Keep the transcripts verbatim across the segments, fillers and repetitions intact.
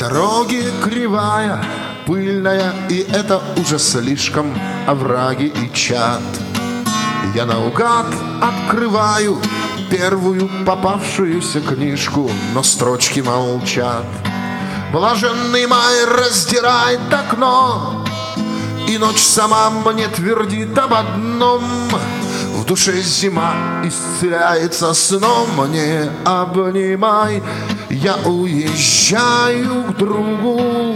дороги кривая, пыльная, и это уже слишком овраги и чад. Я наугад открываю первую попавшуюся книжку, но строчки молчат. Блаженный май раздирает окно, и ночь сама мне твердит об одном: в душе зима исцеляется сном. Не обнимай, я уезжаю к другу.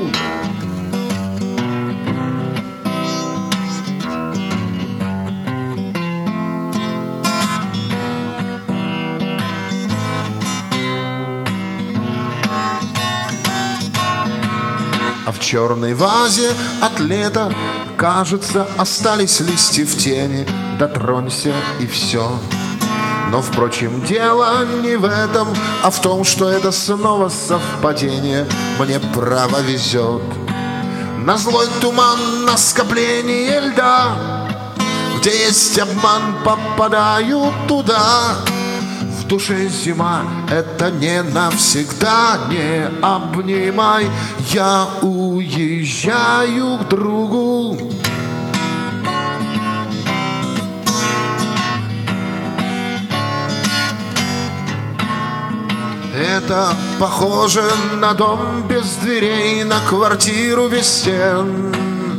А в черной вазе от лета, кажется, остались листья в тени. Дотронься и все. Но, впрочем, дело не в этом, а в том, что это снова совпадение. Мне право везет на злой туман, на скопление льда. Где есть обман, попадаю туда. В душе зима, это не навсегда. Не обнимай, я уезжаю к другу. Это похоже на дом без дверей, на квартиру без стен.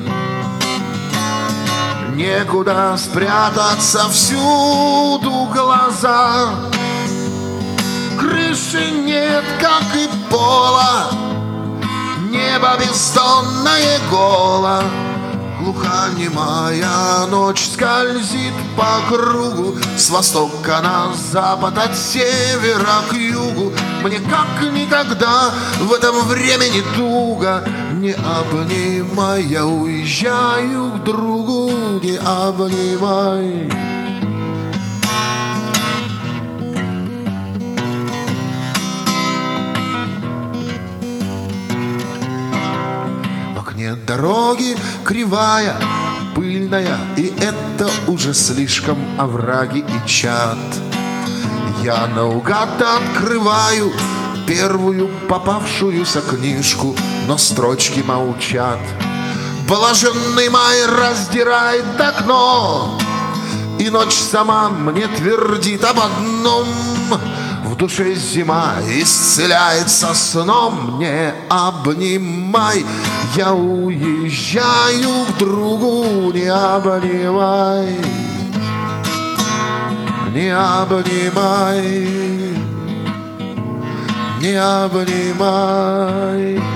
Некуда спрятаться, всюду глаза. Крыши нет, как и пола, небо бездонное голо. Глухонемая ночь скользит по кругу, с востока на запад, от севера к югу. Мне как никогда в этом времени туго. Не обнимай, я уезжаю к другу. Не обнимай. Дороги кривая, пыльная, и это уже слишком овраги и чад. Я наугад открываю первую попавшуюся книжку, но строчки молчат. Блаженный май раздирает окно, и ночь сама мне твердит об одном: в душе зима исцеляется сном. Не обнимай, я уезжаю к другу. Не обнимай, не обнимай, не обнимай.